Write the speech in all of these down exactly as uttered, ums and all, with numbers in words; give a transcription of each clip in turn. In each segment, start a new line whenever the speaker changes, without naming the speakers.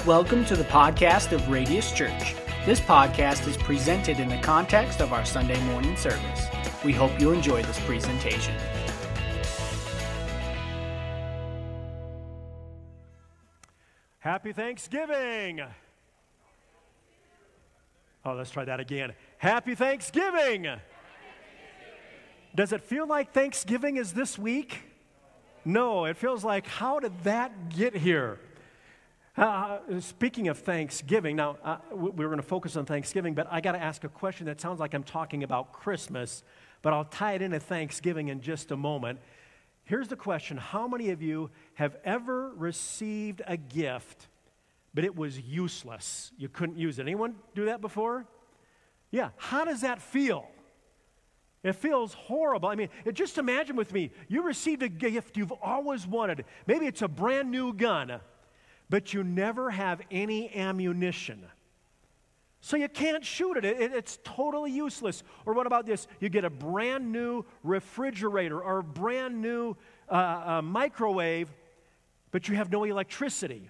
Welcome to the podcast of Radius Church. This podcast is presented in the context of our Sunday morning service. We hope you enjoy this presentation.
Happy Thanksgiving! Oh, let's try that again. Happy Thanksgiving! Does it feel like Thanksgiving is this week? No, it feels like, how did that get here? Uh, speaking of Thanksgiving, now uh, we're going to focus on Thanksgiving, but I got to ask a question that sounds like I'm talking about Christmas, but I'll tie it into Thanksgiving in just a moment. Here's the question. How many of you have ever received a gift, but it was useless? You couldn't use it. Anyone do that before? Yeah. How does that feel? It feels horrible. I mean, just imagine with me, you received a gift you've always wanted. Maybe it's a brand new gun, but you never have any ammunition. So you can't shoot it. it. It's totally useless. Or what about this? You get a brand new refrigerator or a brand new uh, uh, microwave, but you have no electricity.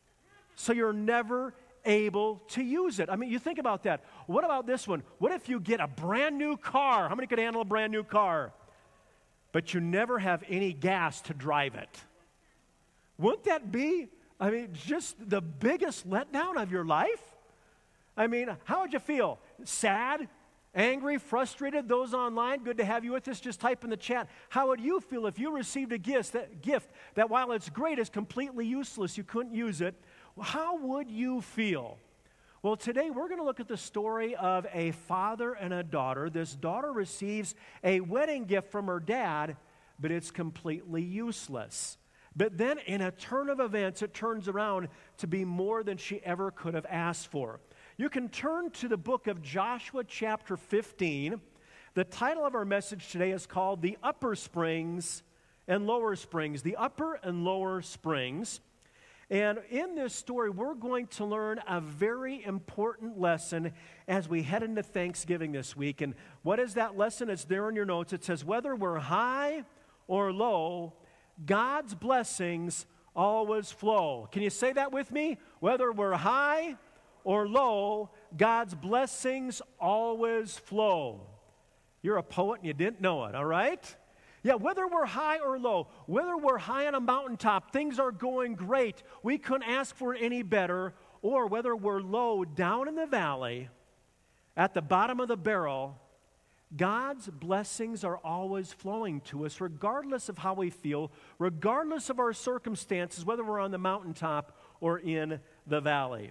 So you're never able to use it. I mean, you think about that. What about this one? What if you get a brand new car? How many could handle a brand new car? But you never have any gas to drive it. Wouldn't that be, I mean, just the biggest letdown of your life? I mean, how would you feel? Sad? Angry? Frustrated? Those online, good to have you with us. Just type in the chat. How would you feel if you received a gift that, gift that while it's great, is completely useless? You couldn't use it. How would you feel? Well, today we're going to look at the story of a father and a daughter. This daughter receives a wedding gift from her dad, but it's completely useless. But then in a turn of events, it turns around to be more than she ever could have asked for. You can turn to the book of Joshua chapter fifteen. The title of our message today is called The Upper Springs and Lower Springs. The Upper and Lower Springs. And in this story, we're going to learn a very important lesson as we head into Thanksgiving this week. And what is that lesson? It's there in your notes. It says, whether we're high or low, God's blessings always flow. Can you say that with me? Whether we're high or low, God's blessings always flow. You're a poet and you didn't know it, all right? Yeah, whether we're high or low, whether we're high on a mountaintop, things are going great, we couldn't ask for any better, or whether we're low down in the valley, at the bottom of the barrel, God's blessings are always flowing to us, regardless of how we feel, regardless of our circumstances, whether we're on the mountaintop or in the valley.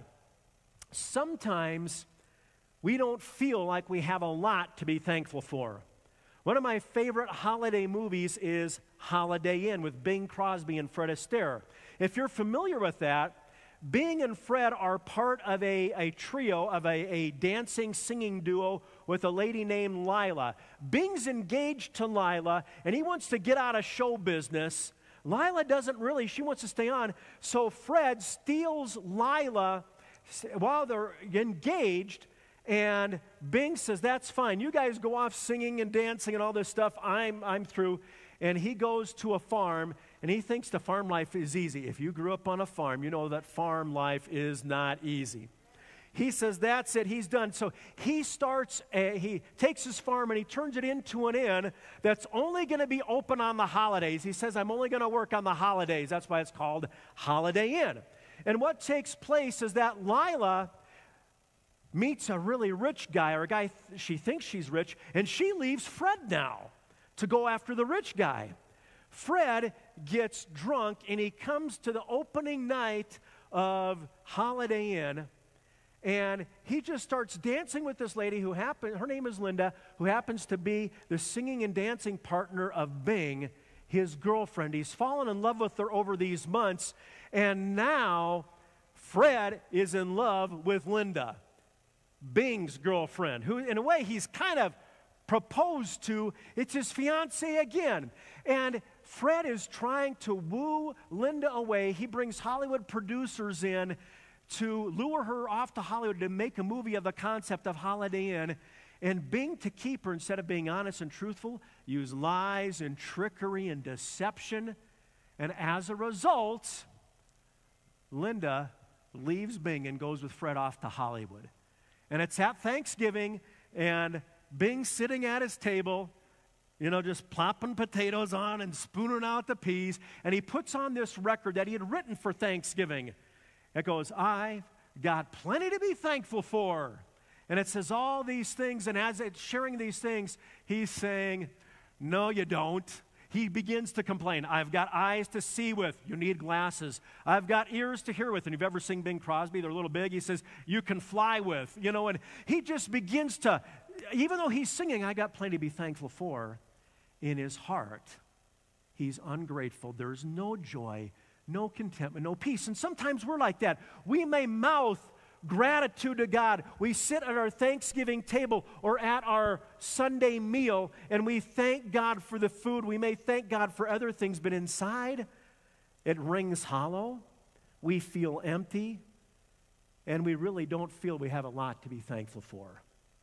Sometimes we don't feel like we have a lot to be thankful for. One of my favorite holiday movies is Holiday Inn with Bing Crosby and Fred Astaire. If you're familiar with that, Bing and Fred are part of a, a trio of a, a dancing, singing duo with a lady named Lila. Bing's engaged to Lila, and he wants to get out of show business. Lila doesn't really. She wants to stay on. So Fred steals Lila while they're engaged, and Bing says, that's fine. You guys go off singing and dancing and all this stuff. I'm, I'm through. And he goes to a farm, and he thinks the farm life is easy. If you grew up on a farm, you know that farm life is not easy. He says, that's it. He's done. So he starts, a, he takes his farm, and he turns it into an inn that's only going to be open on the holidays. He says, I'm only going to work on the holidays. That's why it's called Holiday Inn. And what takes place is that Lila meets a really rich guy, or a guy th- she thinks she's rich, and she leaves Fred now to go after the rich guy. Fred gets drunk, and he comes to the opening night of Holiday Inn, and he just starts dancing with this lady who happen, her name is Linda, who happens to be the singing and dancing partner of Bing, his girlfriend. He's fallen in love with her over these months, and now Fred is in love with Linda, Bing's girlfriend, who in a way he's kind of proposed to. It's his fiancée again. And Fred is trying to woo Linda away. He brings Hollywood producers in to lure her off to Hollywood to make a movie of the concept of Holiday Inn. And Bing, to keep her, instead of being honest and truthful, use lies and trickery and deception. And as a result, Linda leaves Bing and goes with Fred off to Hollywood. And it's at Thanksgiving, and Bing's sitting at his table, you know, just plopping potatoes on and spooning out the peas, and he puts on this record that he had written for Thanksgiving. It goes, I've got plenty to be thankful for. And it says all these things, and as it's sharing these things, he's saying, no, you don't. He begins to complain. I've got eyes to see with. You need glasses. I've got ears to hear with. And you've ever seen Bing Crosby? They're a little big. He says, you can fly with. You know, and he just begins to, even though he's singing, I got plenty to be thankful for, in his heart, he's ungrateful. There's no joy, no contentment, no peace. And sometimes we're like that. We may mouth gratitude to God. We sit at our Thanksgiving table or at our Sunday meal, and we thank God for the food. We may thank God for other things, but inside, it rings hollow. We feel empty, and we really don't feel we have a lot to be thankful for.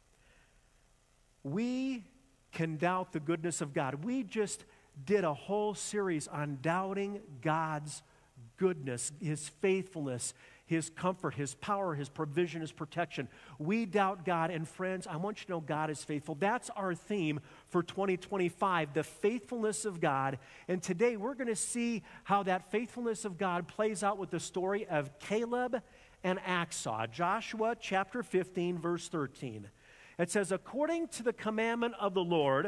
We can doubt the goodness of God. We just did a whole series on doubting God's goodness, His faithfulness, His comfort, His power, His provision, His protection. We doubt God, and friends, I want you to know God is faithful. That's our theme for twenty twenty-five, the faithfulness of God. And today we're going to see how that faithfulness of God plays out with the story of Caleb and Achsah. Joshua chapter fifteen, verse thirteen. It says, according to the commandment of the Lord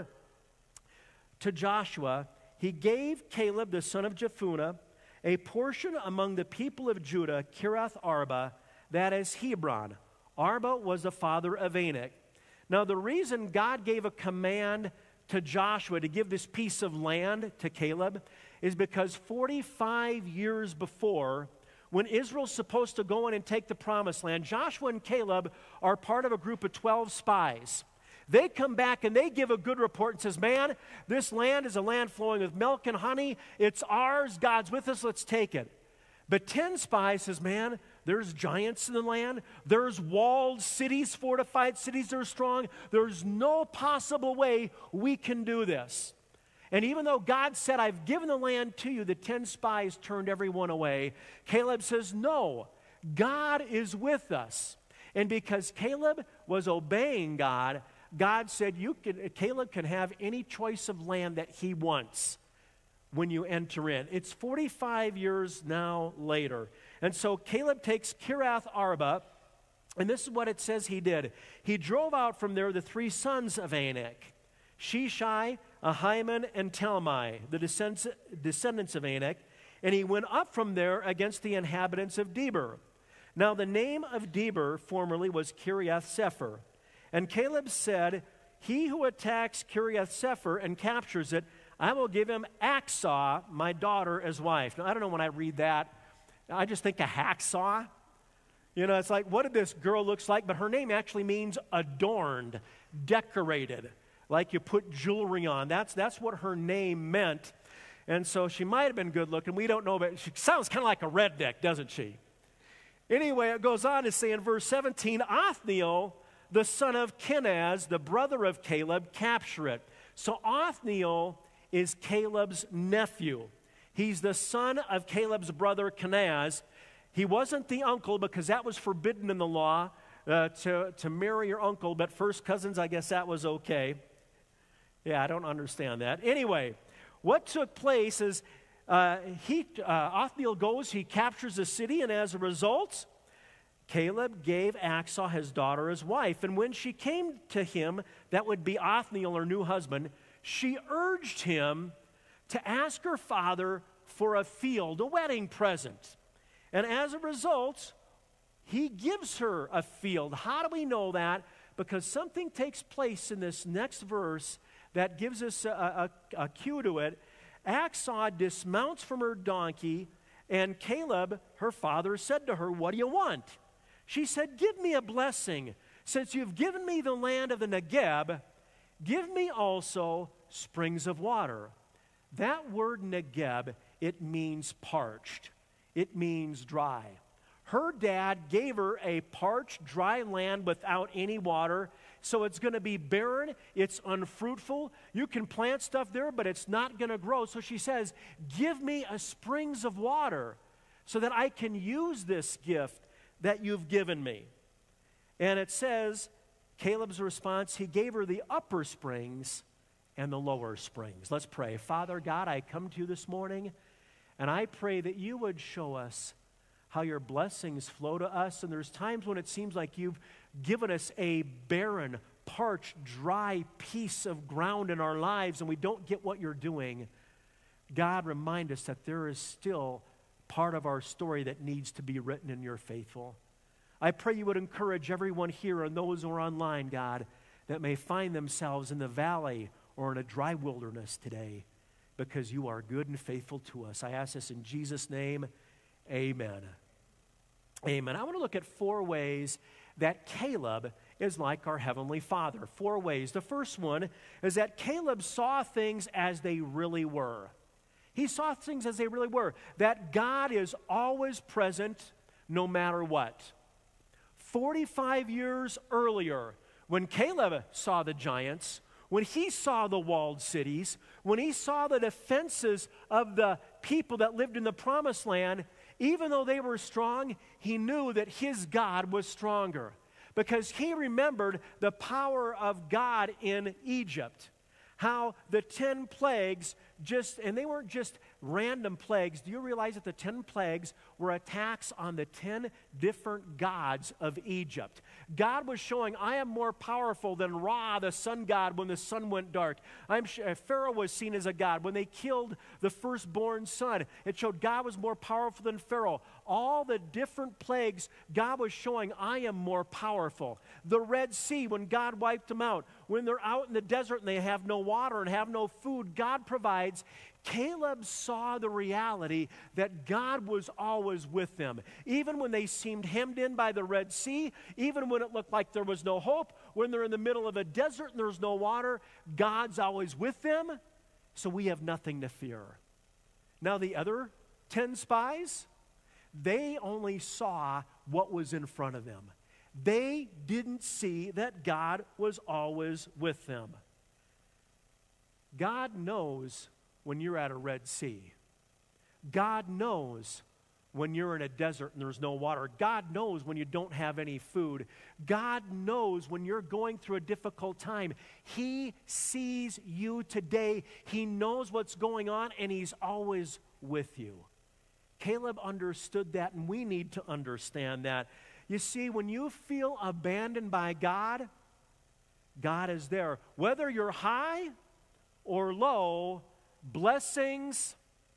to Joshua, he gave Caleb the son of Jephunneh a portion among the people of Judah, Kiriath Arba, that is Hebron. Arba was the father of Anak. Now, the reason God gave a command to Joshua to give this piece of land to Caleb is because forty-five years before, when Israel's supposed to go in and take the promised land, Joshua and Caleb are part of a group of twelve spies. They come back and they give a good report and says, man, this land is a land flowing with milk and honey. It's ours. God's with us. Let's take it. But ten spies says, man, there's giants in the land. There's walled cities, fortified cities that are strong. There's no possible way we can do this. And even though God said, I've given the land to you, the ten spies turned everyone away. Caleb says, no, God is with us. And because Caleb was obeying God, God said, you can, Caleb can have any choice of land that he wants when you enter in. It's forty-five years now later. And so Caleb takes Kiriath Arba, and this is what it says he did. He drove out from there the three sons of Anak, Sheshai, Ahiman, and Talmai, the descendants of Anak, and he went up from there against the inhabitants of Debir. Now the name of Debir formerly was Kiriath Sepher. And Caleb said, he who attacks Kiriath Sepher and captures it, I will give him Achsah, my daughter, as wife. Now, I don't know when I read that, I just think of hacksaw. You know, it's like, what did this girl look like? But her name actually means adorned, decorated, like you put jewelry on. That's, that's what her name meant. And so she might have been good looking. We don't know, but she sounds kind of like a redneck, doesn't she? Anyway, it goes on to say in verse seventeen, Othniel, the son of Kenaz, the brother of Caleb, capture it. So Othniel is Caleb's nephew. He's the son of Caleb's brother Kenaz. He wasn't the uncle because that was forbidden in the law uh, to, to marry your uncle, but first cousins, I guess that was okay. Yeah, I don't understand that. Anyway, what took place is uh, he, uh, Othniel goes, he captures the city, and as a result, Caleb gave Achsah his daughter as wife. And when she came to him, that would be Othniel, her new husband, she urged him to ask her father for a field, a wedding present. And as a result, he gives her a field. How do we know that? Because something takes place in this next verse that gives us a, a, a cue to it. Achsah dismounts from her donkey, and Caleb, her father, said to her, what do you want? She said, give me a blessing. Since you've given me the land of the Negeb, give me also springs of water. That word Negeb, it means parched. It means dry. Her dad gave her a parched, dry land without any water, so it's going to be barren, it's unfruitful. You can plant stuff there, but it's not going to grow. So she says, give me a springs of water so that I can use this gift that you've given me. And it says, Caleb's response, he gave her the upper springs and the lower springs. Let's pray. Father God, I come to you this morning, and I pray that you would show us how your blessings flow to us. And there's times when it seems like you've given us a barren, parched, dry piece of ground in our lives, and we don't get what you're doing. God, remind us that there is still part of our story that needs to be written in your faithful. I pray you would encourage everyone here and those who are online, God, that may find themselves in the valley or in a dry wilderness today, because you are good and faithful to us. I ask this in Jesus' name, amen. Amen. I want to look at four ways that Caleb is like our Heavenly Father. Four ways. The first one is that Caleb saw things as they really were. He saw things as they really were. That God is always present no matter what. forty-five years earlier, when Caleb saw the giants, when he saw the walled cities, when he saw the defenses of the people that lived in the promised land, even though they were strong, he knew that his God was stronger, because he remembered the power of God in Egypt. How the ten plagues just, and they weren't just random plagues. Do you realize that the ten plagues were attacks on the ten different gods of Egypt? God was showing, I am more powerful than Ra, the sun god, when the sun went dark. I'm sure Pharaoh was seen as a god. When they killed the firstborn son, it showed God was more powerful than Pharaoh. All the different plagues, God was showing, I am more powerful. The Red Sea, when God wiped them out. When they're out in the desert and they have no water and have no food, God provides. Caleb saw the reality that God was always with them. Even when they seemed hemmed in by the Red Sea, even when it looked like there was no hope, when they're in the middle of a desert and there's no water, God's always with them, so we have nothing to fear. Now the other ten spies, they only saw what was in front of them. They didn't see that God was always with them. God knows when you're at a Red Sea. God knows when you're in a desert and there's no water. God knows when you don't have any food. God knows when you're going through a difficult time. He sees you today. He knows what's going on, and He's always with you. Caleb understood that, and we need to understand that. You see, when you feel abandoned by God, God is there. Whether you're high or low, blessings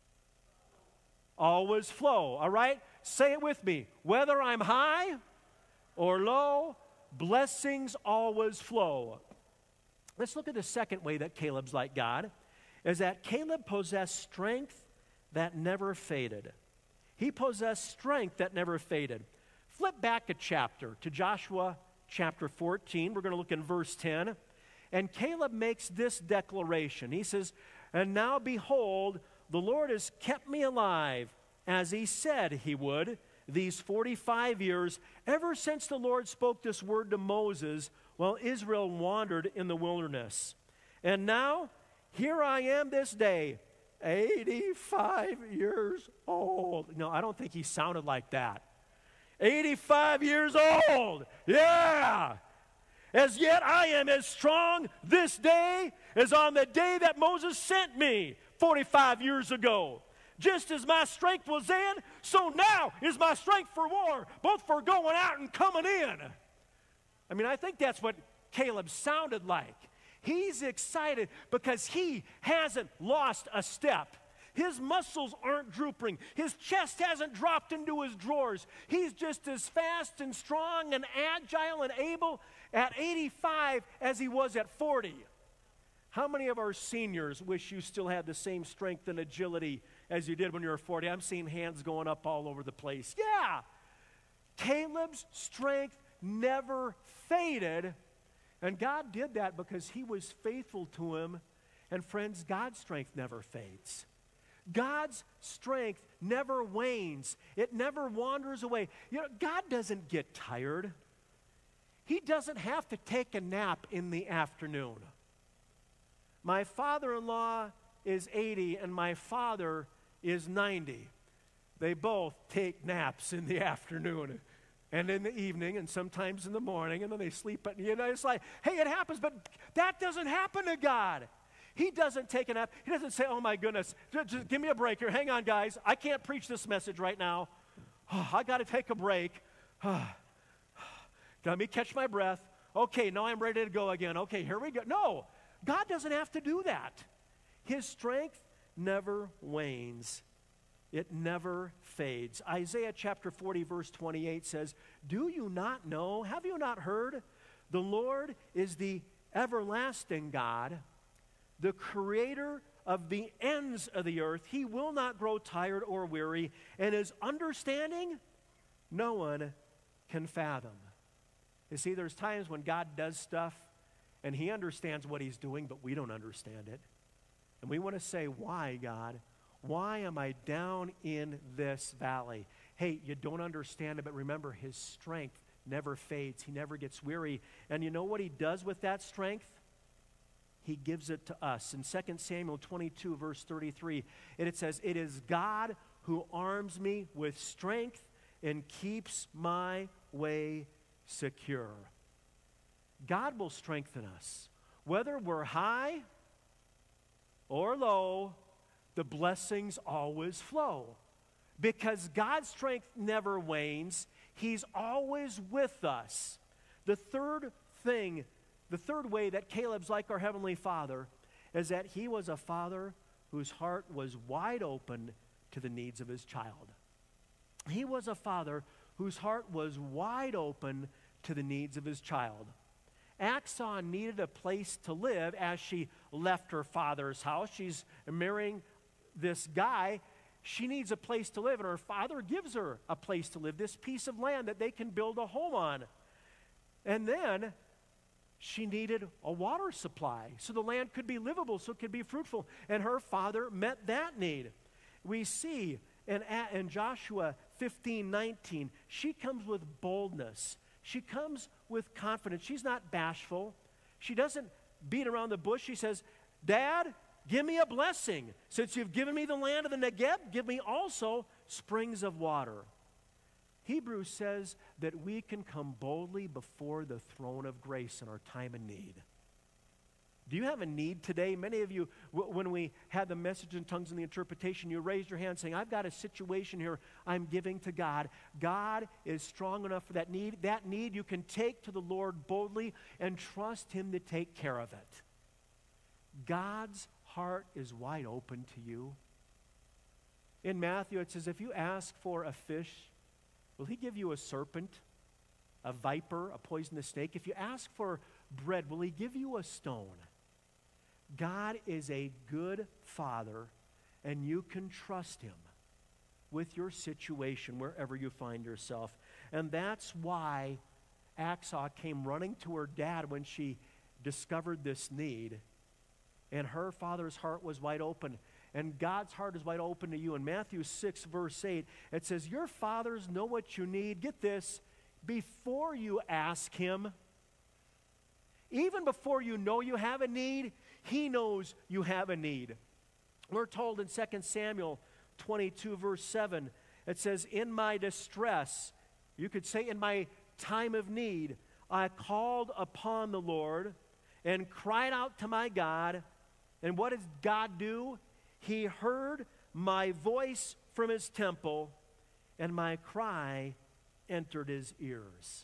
always flow, all right? Say it with me. Whether I'm high or low, blessings always flow. Let's look at the second way that Caleb's like God, is that Caleb possessed strength that never faded. He possessed strength that never faded. Flip back a chapter to Joshua chapter fourteen. We're going to look in verse ten. And Caleb makes this declaration. He says, "And now behold, the Lord has kept me alive, as He said He would, these forty-five years, ever since the Lord spoke this word to Moses while Israel wandered in the wilderness. And now, here I am this day, eighty-five years old." No, I don't think he sounded like that. eighty-five years old. Yeah. "As yet I am as strong this day as on the day that Moses sent me forty-five years ago. Just as my strength was then, so now is my strength for war, both for going out and coming in." I mean, I think that's what Caleb sounded like. He's excited because he hasn't lost a step. His muscles aren't drooping. His chest hasn't dropped into his drawers. He's just as fast and strong and agile and able at eighty-five as he was at forty. How many of our seniors wish you still had the same strength and agility as you did when you were forty? I'm seeing hands going up all over the place. Yeah. Caleb's strength never faded, and God did that because He was faithful to him. And friends, God's strength never fades. God's strength never wanes. It never wanders away. You know, God doesn't get tired. He doesn't have to take a nap in the afternoon. My father-in-law is eighty and my father is ninety. They both take naps in the afternoon. and in the evening, and sometimes in the morning, and then they sleep at, you know, it's like, hey, it happens, but that doesn't happen to God. He doesn't take a nap. He doesn't say, oh my goodness, just, just give me a break here. Hang on, guys. I can't preach this message right now. Oh, I got to take a break. Let me catch my breath. Okay, now I'm ready to go again. Okay, here we go. No, God doesn't have to do that. His strength never wanes. It never fades. Isaiah chapter forty, verse twenty-eight says, do you not know, have you not heard? The Lord is the everlasting God, the creator of the ends of the earth. He will not grow tired or weary, and his understanding no one can fathom. You see, there's times when God does stuff, and he understands what he's doing, but we don't understand it. And we want to say, why, God? Why am I down in this valley? Hey, you don't understand it, but remember, his strength never fades. He never gets weary. And you know what he does with that strength? He gives it to us. In Second Samuel twenty-two, verse thirty-three, it says, it is God who arms me with strength and keeps my way secure. God will strengthen us. Whether we're high or low, the blessings always flow. Because God's strength never wanes. He's always with us. The third thing, the third way that Caleb's like our Heavenly Father is that he was a father whose heart was wide open to the needs of his child. He was a father whose heart was wide open to the needs of his child. Achsah needed a place to live as she left her father's house. She's marrying this guy. She needs a place to live, and her father gives her a place to live, this piece of land that they can build a home on. And then she needed a water supply so the land could be livable, so it could be fruitful. And her father met that need. We see in, in Joshua fifteen nineteen, she comes with boldness. She comes with confidence. She's not bashful. She doesn't beat around the bush. She says, Dad, give me a blessing. Since you've given me the land of the Negeb, give me also springs of water. Hebrews says that we can come boldly before the throne of grace in our time of need. Do you have a need today? Many of you, w- when we had the message in tongues and the interpretation, you raised your hand saying, I've got a situation here I'm giving to God. God is strong enough for that need. That need you can take to the Lord boldly and trust him to take care of it. God's heart is wide open to you. In Matthew, it says, if you ask for a fish, will he give you a serpent, a viper, a poisonous snake? If you ask for bread, will he give you a stone? God is a good father, and you can trust him with your situation wherever you find yourself. And that's why Achsah came running to her dad when she discovered this need. And her father's heart was wide open. And God's heart is wide open to you. In Matthew six, verse eight, it says, your fathers know what you need. Get this, before you ask him, even before you know you have a need, he knows you have a need. We're told in Second Samuel twenty-two, verse seven, it says, in my distress, you could say in my time of need, I called upon the Lord and cried out to my God. And what does God do? He heard my voice from his temple, and my cry entered his ears.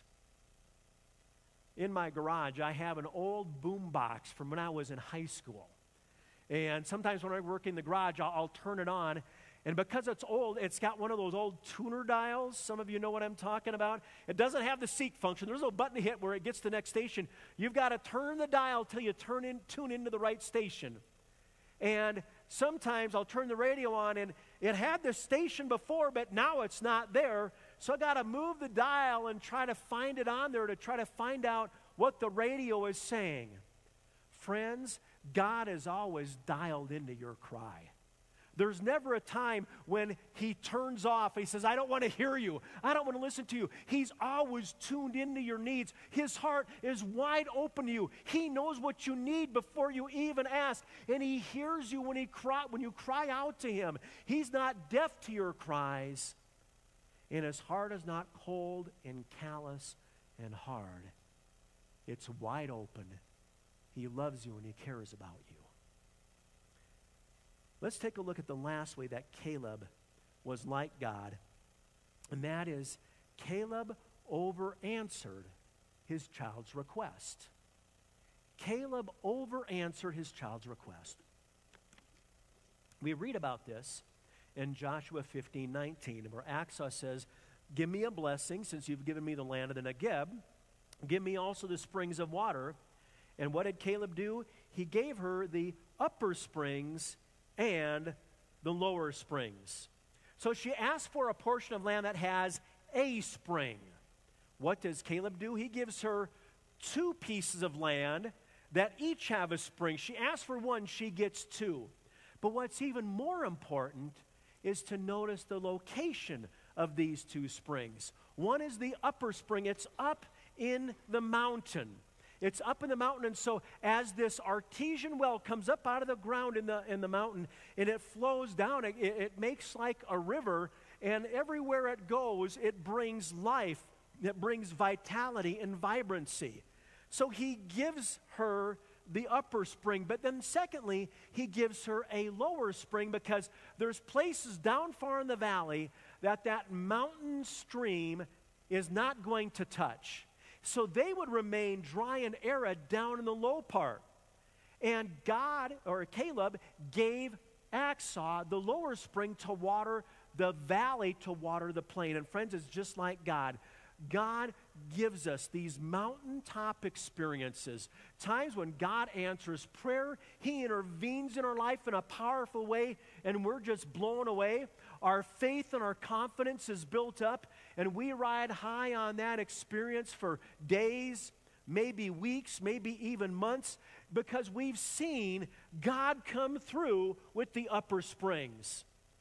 In my garage, I have an old boom box from when I was in high school. And sometimes when I work in the garage, I'll, I'll turn it on. And because it's old, it's got one of those old tuner dials. Some of you know what I'm talking about. It doesn't have the seek function. There's no button to hit where it gets to the next station. You've got to turn the dial till you turn in, tune into the right station. And sometimes I'll turn the radio on, and it had the station before, but now it's not there. So I got to move the dial and try to find it on there to try to find out what the radio is saying. Friends, God is always dialed into your cry. There's never a time when he turns off. He says, I don't want to hear you. I don't want to listen to you. He's always tuned into your needs. His heart is wide open to you. He knows what you need before you even ask. And he hears you when, he cry, when you cry out to him. He's not deaf to your cries. And his heart is not cold and callous and hard. It's wide open. He loves you and he cares about you. Let's take a look at the last way that Caleb was like God. And that is, Caleb over-answered his child's request. Caleb over-answered his child's request. We read about this in Joshua fifteen nineteen, where Achsah says, give me a blessing since you've given me the land of the Negeb. Give me also the springs of water. And what did Caleb do? He gave her the upper springs and the lower springs. So she asked for a portion of land that has a spring. What does Caleb do? He gives her two pieces of land that each have a spring. She asked for one, she gets two. But what's even more important is to notice the location of these two springs. One is the upper spring. It's up in the mountain. It's up in the mountain, and so as this artesian well comes up out of the ground in the, in the mountain, and it flows down, it, it makes like a river, and everywhere it goes, it brings life. It brings vitality and vibrancy. So he gives her the upper spring, but then secondly, he gives her a lower spring because there's places down far in the valley that that mountain stream is not going to touch. So they would remain dry and arid down in the low part. And God, or Caleb, gave Achsah the lower spring to water the valley, to water the plain. And friends, it's just like God. God gives us these mountaintop experiences, times when God answers prayer. He intervenes in our life in a powerful way, and we're just blown away. Our faith and our confidence is built up, and we ride high on that experience for days, maybe weeks, maybe even months, because we've seen God come through with the upper springs.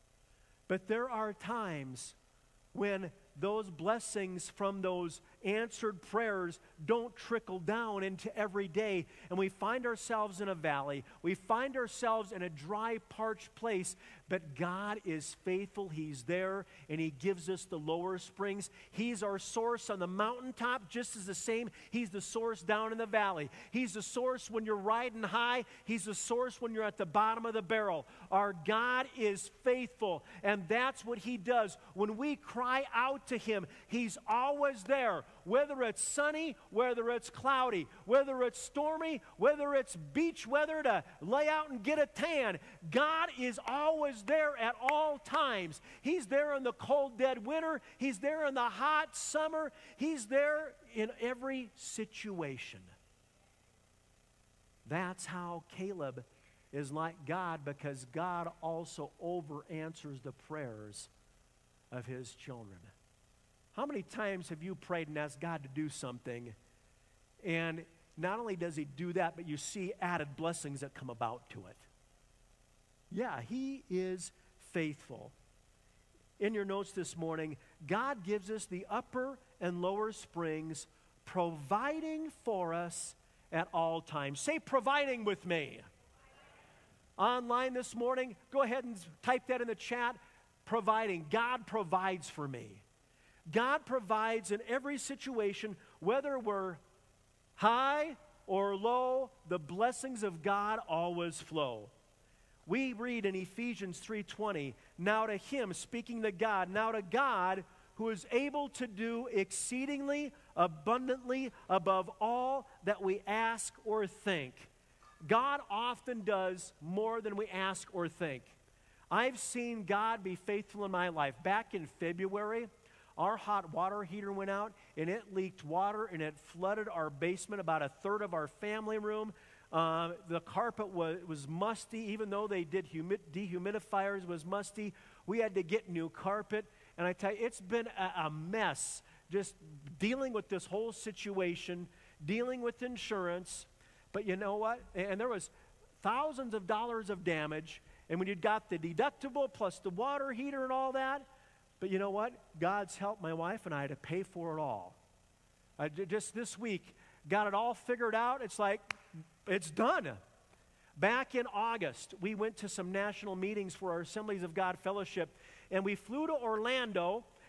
But there are times when those blessings from those answered prayers don't trickle down into every day, and we find ourselves in a valley. We find ourselves in a dry, parched place, but God is faithful. He's there, and He gives us the lower springs. He's our source on the mountaintop, just as the same. He's the source down in the valley. He's the source when you're riding high. He's the source when you're at the bottom of the barrel. Our God is faithful, and that's what He does. When we cry out to Him, He's always there. Whether it's sunny, whether it's cloudy, whether it's stormy, whether it's beach weather to lay out and get a tan, God is always there at all times. He's there in the cold, dead winter. He's there in the hot summer. He's there in every situation. That's how Caleb is like God, because God also over answers the prayers of His children. How many times have you prayed and asked God to do something, and not only does He do that, but you see added blessings that come about to it? Yeah, He is faithful. In your notes this morning, God gives us the upper and lower springs, providing for us at all times. Say providing with me. Online this morning, go ahead and type that in the chat. Providing. God provides for me. God provides in every situation, whether we're high or low, the blessings of God always flow. We read in Ephesians three twenty, now to Him, speaking to God, now to God who is able to do exceedingly abundantly above all that we ask or think. God often does more than we ask or think. I've seen God be faithful in my life. Back in February, our hot water heater went out, and it leaked water, and it flooded our basement, about a third of our family room. Uh, the carpet was, was musty. Even though they did humi- dehumidifiers, it was musty. We had to get new carpet. And I tell you, it's been a, a mess just dealing with this whole situation, dealing with insurance. But you know what? And there was thousands of dollars of damage. And when you got the deductible plus the water heater and all that, but you know what? God's helped my wife and I to pay for it all. I just this week got it all figured out. It's like, it's done. Back in August, we went to some national meetings for our Assemblies of God Fellowship, and we flew to Orlando,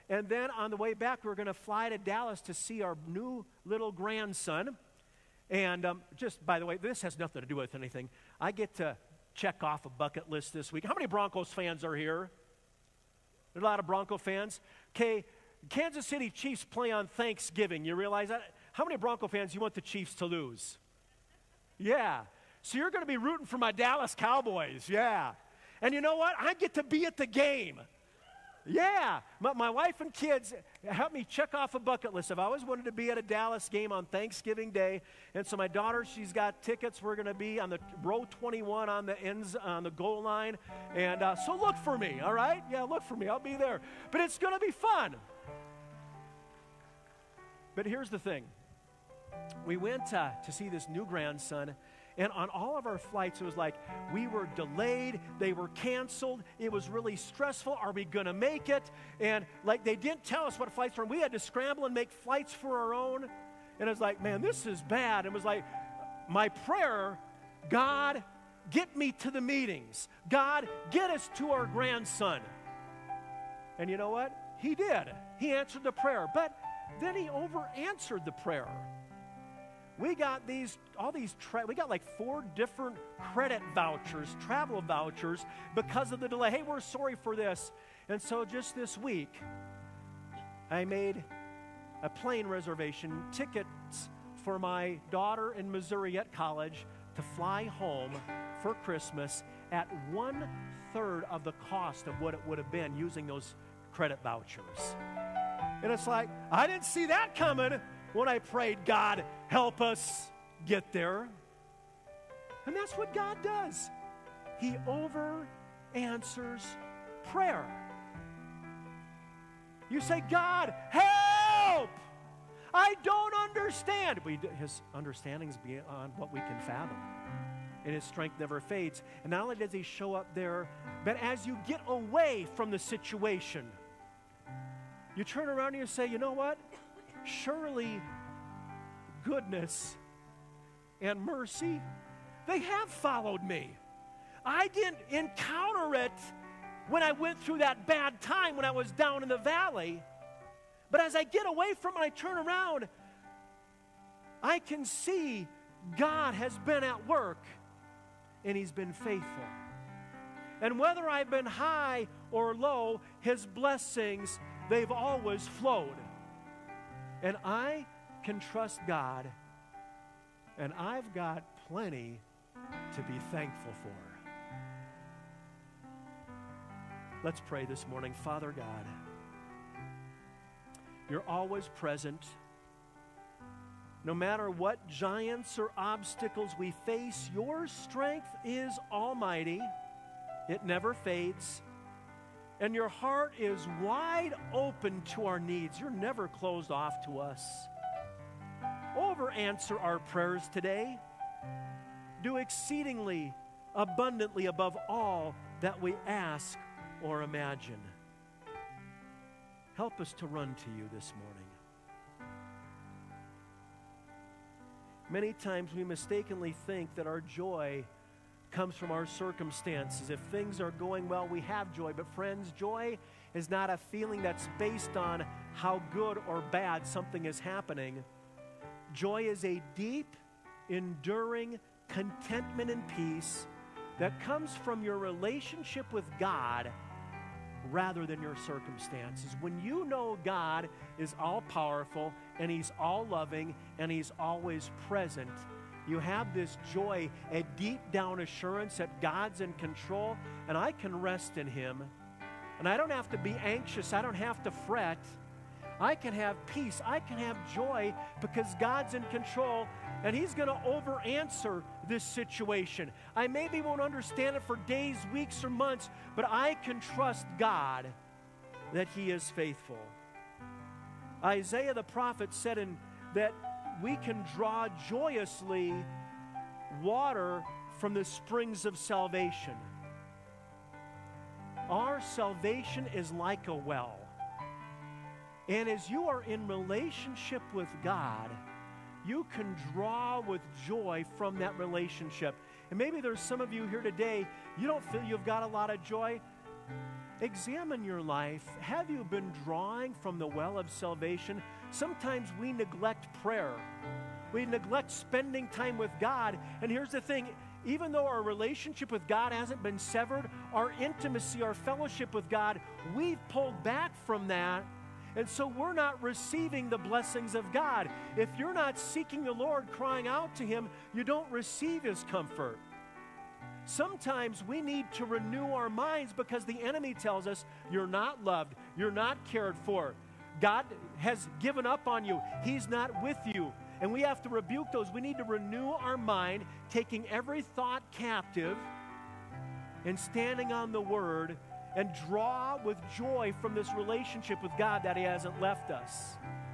And then on the way back, we were going to fly to Dallas to see our new little grandson. And um, just, by the way, this has nothing to do with anything. I get to check off a bucket list this week. How many Broncos fans are here? There's a lot of Bronco fans. Okay, Kansas City Chiefs play on Thanksgiving. You realize that? How many Bronco fans you want the Chiefs to lose? Yeah. So you're going to be rooting for my Dallas Cowboys. Yeah. And you know what? I get to be at the game. Yeah. My, my wife and kids helped me check off a bucket list. I've always wanted to be at a Dallas game on Thanksgiving Day. And so my daughter, she's got tickets. We're going to be on the row twenty-one on the ends, on the goal line. And uh, so look for me, all right? Yeah, look for me. I'll be there. But it's going to be fun. But here's the thing. We went uh, to see this new grandson, and on all of our flights, it was like we were delayed, they were canceled, it was really stressful. Are we going to make it? And like they didn't tell us what flights were, we had to scramble and make flights for our own. And it was like, man, this is bad. It was like my prayer, God, get me to the meetings. God, get us to our grandson. And you know what? He did. He answered the prayer, but then he over-answered the prayer. We got these, all these, tra- we got like four different credit vouchers, travel vouchers, because of the delay. Hey, we're sorry for this. And so just this week, I made a plane reservation, tickets for my daughter in Missouri at college to fly home for Christmas at one-third of the cost of what it would have been using those credit vouchers. And it's like, I didn't see that coming when I prayed, God, help us get there. And that's what God does. He over-answers prayer. You say, God, help! I don't understand. We, his understanding is beyond what we can fathom. And his strength never fades. And not only does he show up there, but as you get away from the situation, you turn around and you say, you know what? Surely goodness and mercy, they have followed me. I didn't encounter it when I went through that bad time when I was down in the valley. But as I get away from it, I turn around, I can see God has been at work and he's been faithful. And whether I've been high or low, his blessings, they've always flowed. And I can trust God, and I've got plenty to be thankful for. Let's pray this morning. Father God, you're always present. No matter what giants or obstacles we face, your strength is almighty. It never fades. And your heart is wide open to our needs. You're never closed off to us. Over answer our prayers today. Do exceedingly abundantly above all that we ask or imagine. Help us to run to you this morning. Many times we mistakenly think that our joy comes from our circumstances. If things are going well, we have joy. But friends, joy is not a feeling that's based on how good or bad something is happening. Joy is a deep, enduring contentment and peace that comes from your relationship with God rather than your circumstances. When you know God is all-powerful and he's all-loving and he's always present, you have this joy, a deep-down assurance that God's in control, and I can rest in him. And I don't have to be anxious. I don't have to fret. I can have peace. I can have joy because God's in control, and he's going to over-answer this situation. I maybe won't understand it for days, weeks, or months, but I can trust God that he is faithful. Isaiah the prophet said in, that we can draw joyously water from the springs of salvation. Our salvation is like a well. And as you are in relationship with God, you can draw with joy from that relationship. And maybe there's some of you here today, you don't feel you've got a lot of joy. examine your life. Have you been drawing from the well of salvation? Sometimes we neglect prayer. We neglect spending time with God. And here's the thing, even though our relationship with God hasn't been severed, our intimacy, our fellowship with God, we've pulled back from that. And so we're not receiving the blessings of God. If you're not seeking the Lord, crying out to Him, you don't receive His comfort. Sometimes we need to renew our minds because the enemy tells us you're not loved, you're not cared for. God has given up on you. He's not with you. And we have to rebuke those. We need to renew our mind, taking every thought captive and standing on the Word and draw with joy from this relationship with God that He hasn't left us.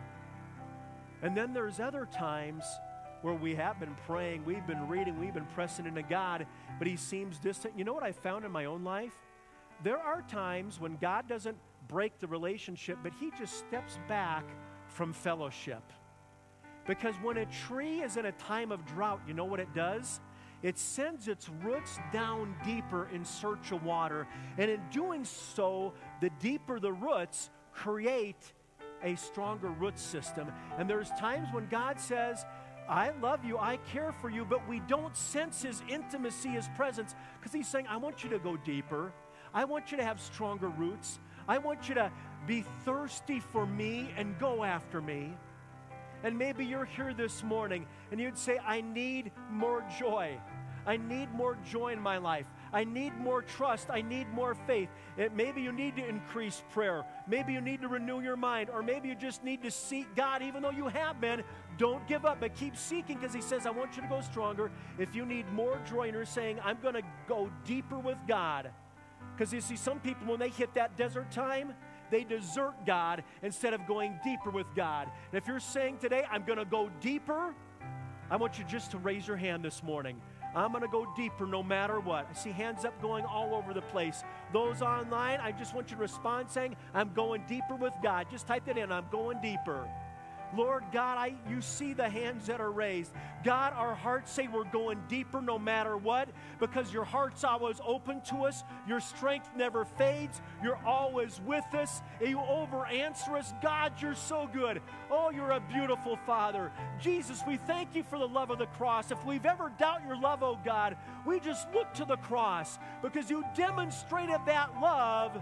And then there's other times where we have been praying, we've been reading, we've been pressing into God, but He seems distant. You know what I found in my own life? There are times when God doesn't break the relationship, but He just steps back from fellowship. Because when a tree is in a time of drought, you know what it does? It sends its roots down deeper in search of water. And in doing so, the deeper the roots create a stronger root system. And there's times when God says, I love you, I care for you, but we don't sense His intimacy, His presence, because He's saying, I want you to go deeper. I want you to have stronger roots. I want you to be thirsty for me and go after me. And maybe you're here this morning and you'd say, I need more joy. I need more joy in my life. I need more trust. I need more faith. It, maybe you need to increase prayer. Maybe you need to renew your mind. Or maybe you just need to seek God even though you have been. Don't give up, but keep seeking because He says, I want you to go stronger. If you need more joy and you're saying, I'm going to go deeper with God. Because you see, some people, when they hit that desert time, they desert God instead of going deeper with God. And if you're saying today, I'm going to go deeper, I want you just to raise your hand this morning. I'm going to go deeper no matter what. I see hands up going all over the place. Those online, I just want you to respond saying, I'm going deeper with God. Just type that in, I'm going deeper. Lord God, I, you see the hands that are raised. God, our hearts say we're going deeper no matter what because your heart's always open to us. Your strength never fades. You're always with us. You over answer us. God, you're so good. Oh, you're a beautiful Father. Jesus, we thank you for the love of the cross. If we've ever doubt your love, oh God, we just look to the cross because you demonstrated that love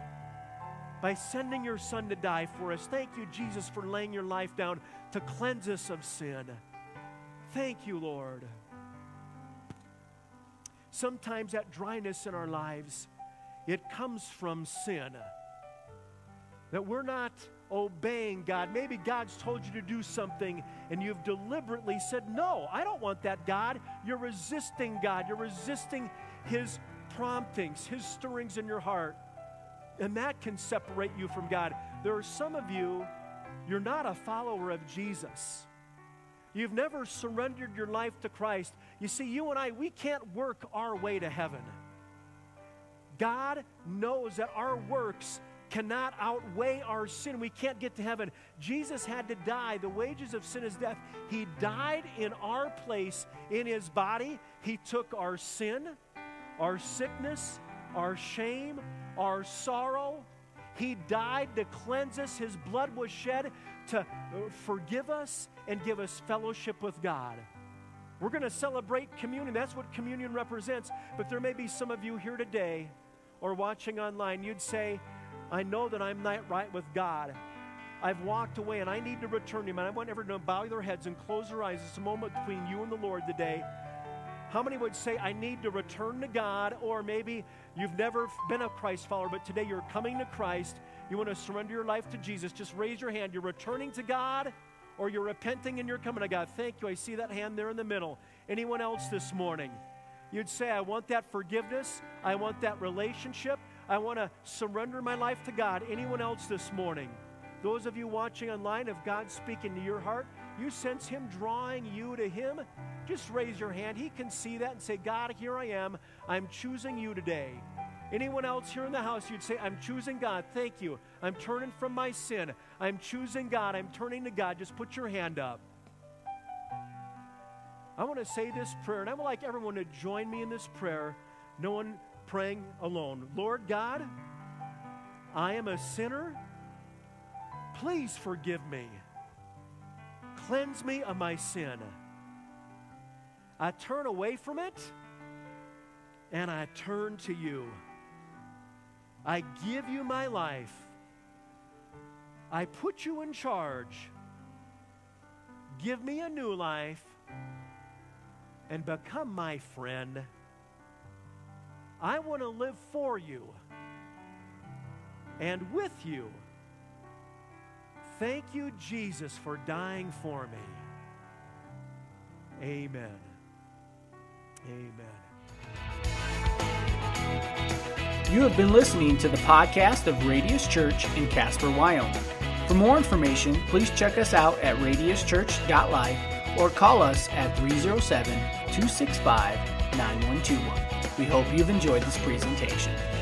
by sending your Son to die for us. Thank you, Jesus, for laying your life down to cleanse us of sin. Thank you, Lord. Sometimes that dryness in our lives, it comes from sin. That we're not obeying God. Maybe God's told you to do something and you've deliberately said, no, I don't want that, God. You're resisting God. You're resisting His promptings, His stirrings in your heart. And that can separate you from God. There are some of you, you're not a follower of Jesus. You've never surrendered your life to Christ. You see, you and I, we can't work our way to heaven. God knows that our works cannot outweigh our sin. We can't get to heaven. Jesus had to die. The wages of sin is death. He died in our place in His body. He took our sin, our sickness, our shame, our sorrow. He died to cleanse us. His blood was shed to forgive us and give us fellowship with God. We're going to celebrate communion. That's what communion represents. But there may be some of you here today or watching online. You'd say, I know that I'm not right with God. I've walked away and I need to return to Him. And I want everyone to bow their heads and close their eyes. It's a moment between you and the Lord today. How many would say, I need to return to God? Or maybe you've never been a Christ follower, but today you're coming to Christ. You want to surrender your life to Jesus. Just raise your hand. You're returning to God, or you're repenting and you're coming to God. Thank you. I see that hand there in the middle. Anyone else this morning? You'd say, I want that forgiveness. I want that relationship. I want to surrender my life to God. Anyone else this morning? Those of you watching online, if God's speaking to your heart, you sense Him drawing you to Him, just raise your hand. He can see that and say, God, here I am. I'm choosing you today. Anyone else here in the house, you'd say, I'm choosing God. Thank you. I'm turning from my sin. I'm choosing God. I'm turning to God. Just put your hand up. I want to say this prayer, and I would like everyone to join me in this prayer, no one praying alone. Lord God, I am a sinner. Please forgive me. Cleanse me of my sin. I turn away from it, and I turn to you. I give you my life. I put you in charge. Give me a new life and become my friend. I want to live for you and with you. Thank you, Jesus, for dying for me. Amen. Amen.
You have been listening to the podcast of Radius Church in Casper, Wyoming. For more information, please check us out at radius church dot life or call us at three oh seven, two six five, nine one two one. We hope you've enjoyed this presentation.